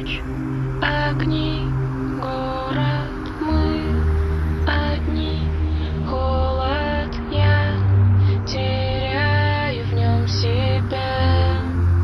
Ночь, огни, город, мы одни. Холод, я теряю в нем себя.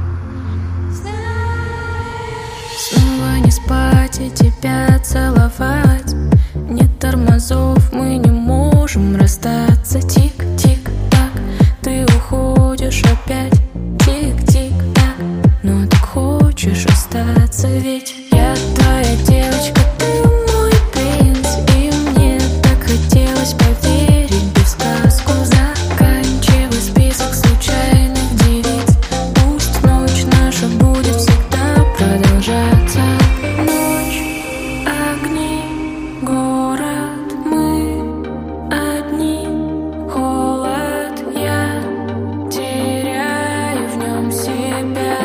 Снова не спать и тебя целовать. Нет тормозов, мы не можем расстаться. Тик-тик-так, ты уходишь опять. Тик-тик-так, но так хочешь остаться. Ведь я твоя девочка, ты мой принц. И мне так хотелось поверить, да в сказку. Заканчивай список случайных девиц. Пусть ночь наша будет всегда продолжаться. Ночь, огни, город, мы одни. Холод, я теряю в нем себя.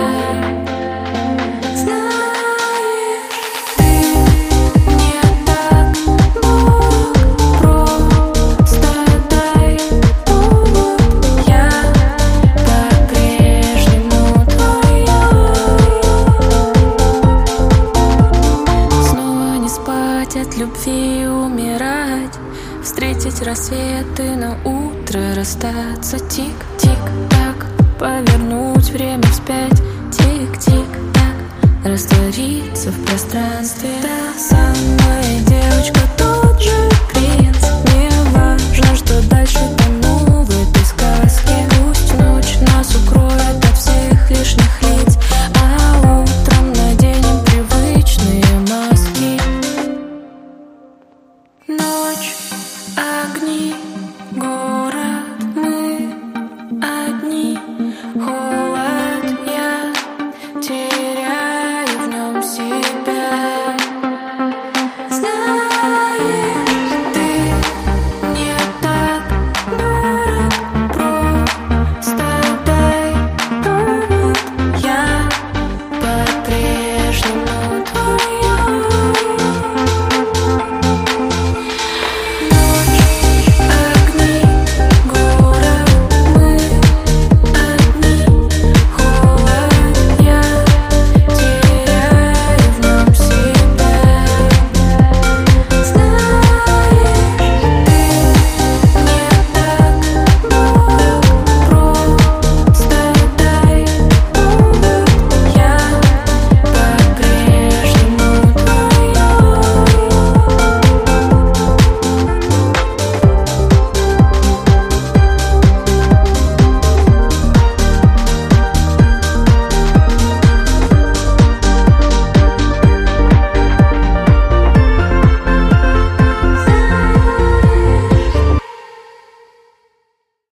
Знаешь, ты мне так мог, просто дай повод. Я по-прежнему твоя. Снова не спать, от любви умирать. Встретить рассвет и на утро расстаться. Тик-тик-так, повернуть время вспять. Тик-тик-так, раствориться в пространстве. Та самая девочка,